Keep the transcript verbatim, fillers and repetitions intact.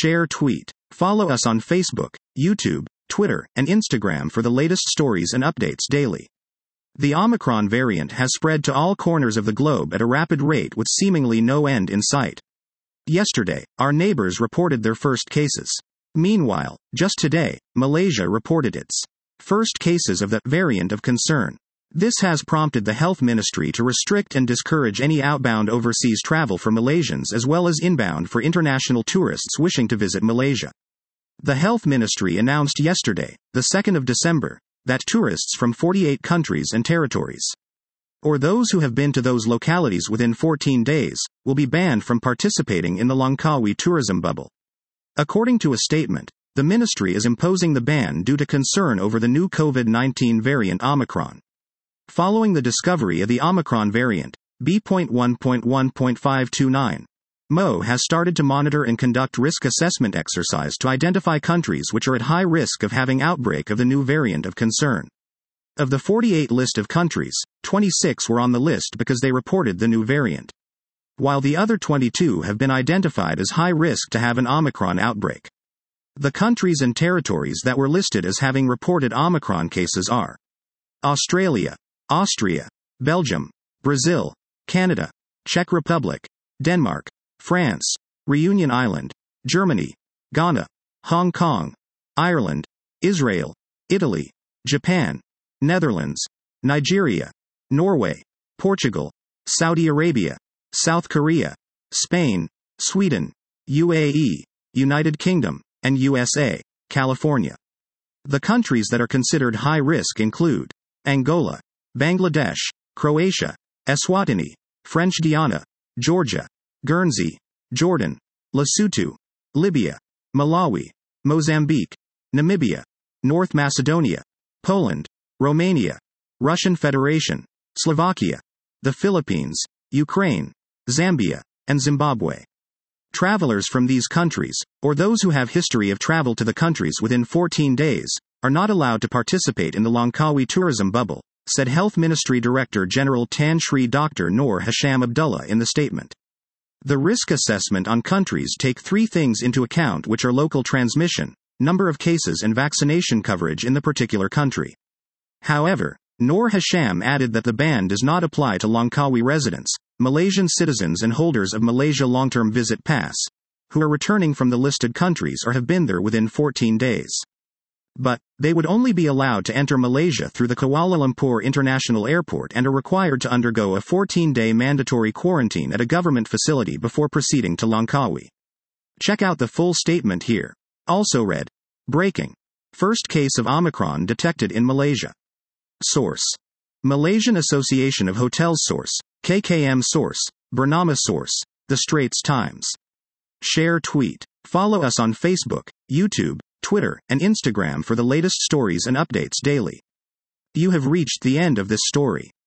Share tweet. Follow us on Facebook, YouTube, Twitter, and Instagram for the latest stories and updates daily. The Omicron variant has spread to all corners of the globe at a rapid rate with seemingly no end in sight. Yesterday, our neighbors reported their first cases. Meanwhile, just today, Malaysia reported its first cases of the variant of concern. This has prompted the health ministry to restrict and discourage any outbound overseas travel for Malaysians as well as inbound for international tourists wishing to visit Malaysia. The health ministry announced yesterday, the second of December, that tourists from forty-eight countries and territories, or those who have been to those localities within fourteen days, will be banned from participating in the Langkawi tourism bubble. According to a statement, the ministry is imposing the ban due to concern over the new COVID nineteen variant Omicron. Following the discovery of the Omicron variant, B one point one point five two nine, M O has started to monitor and conduct risk assessment exercise to identify countries which are at high risk of having outbreak of the new variant of concern. Of the forty-eight list of countries, twenty-six were on the list because they reported the new variant, while the other twenty-two have been identified as high risk to have an Omicron outbreak. The countries and territories that were listed as having reported Omicron cases are Australia, Austria, Belgium, Brazil, Canada, Czech Republic, Denmark, France, Reunion Island, Germany, Ghana, Hong Kong, Ireland, Israel, Italy, Japan, Netherlands, Nigeria, Norway, Portugal, Saudi Arabia, South Korea, Spain, Sweden, U A E, United Kingdom, and U S A, California. The countries that are considered high risk include Angola, Bangladesh, Croatia, Eswatini, French Guiana, Georgia, Guernsey, Jordan, Lesotho, Libya, Malawi, Mozambique, Namibia, North Macedonia, Poland, Romania, Russian Federation, Slovakia, the Philippines, Ukraine, Zambia, and Zimbabwe. Travelers from these countries, or those who have history of travel to the countries within fourteen days, are not allowed to participate in the Langkawi tourism bubble, said Health Ministry Director General Tan Sri Doctor Noor Hisham Abdullah in the statement. The risk assessment on countries take three things into account, which are local transmission, number of cases and vaccination coverage in the particular country. However, Noor Hisham added that the ban does not apply to Langkawi residents, Malaysian citizens and holders of Malaysia Long-Term Visit Pass, who are returning from the listed countries or have been there within fourteen days. But, they would only be allowed to enter Malaysia through the Kuala Lumpur International Airport and are required to undergo a fourteen-day mandatory quarantine at a government facility before proceeding to Langkawi. Check out the full statement here. Also read. Breaking. First case of Omicron detected in Malaysia. Source. Malaysian Association of Hotels Source, K K M Source, Bernama Source, The Straits Times. Share tweet. Follow us on Facebook, YouTube, Twitter, and Instagram for the latest stories and updates daily. You have reached the end of this story.